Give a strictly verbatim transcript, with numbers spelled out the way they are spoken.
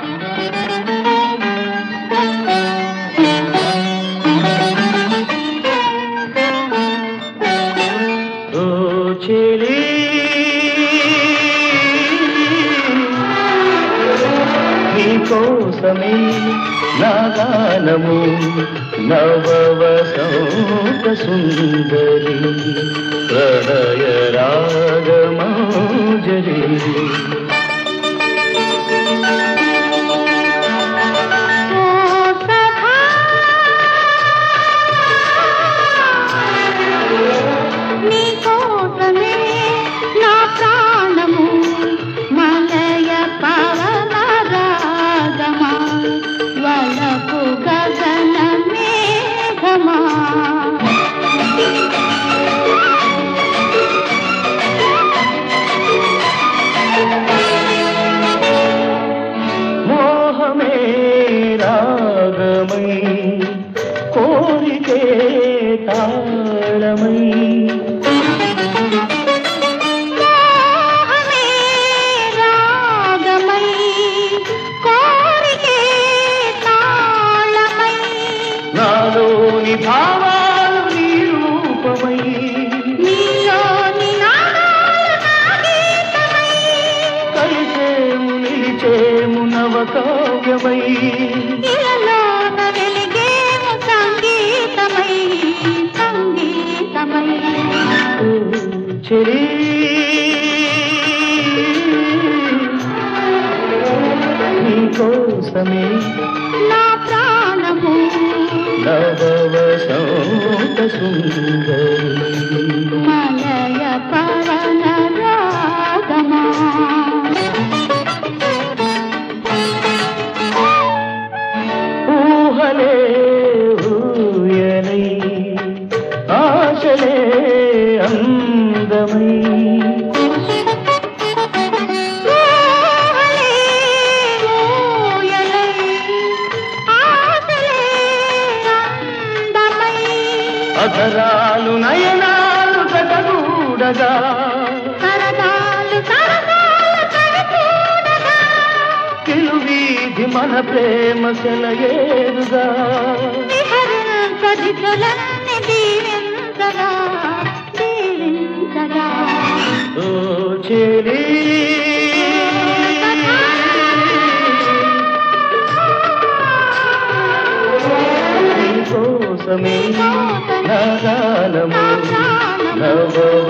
కోసమే నా గానము నవవసంత సుందరి ప్రణయ రాగమాంజలి కోరికే తాళమై రాగమై కోరికే తాళమై నాలోని భావాలు నీ రూపమై నీలోని నాదాలు నా గీతమై కలిసేము నిలిచేము నవకావ్యమై చెలి నీ కోసమే నా ప్రాణము నవవసంత సుందరి మలయ పవన రాగమా ఊహలే ఊయలై ఆశలే అందమై అధరాలు నయనాలు జగగూడగా సరదాలు కిలువీధి మన ప్రేమ సెలయేరుగా ఓ చెలి కోసమే నా గానము నవ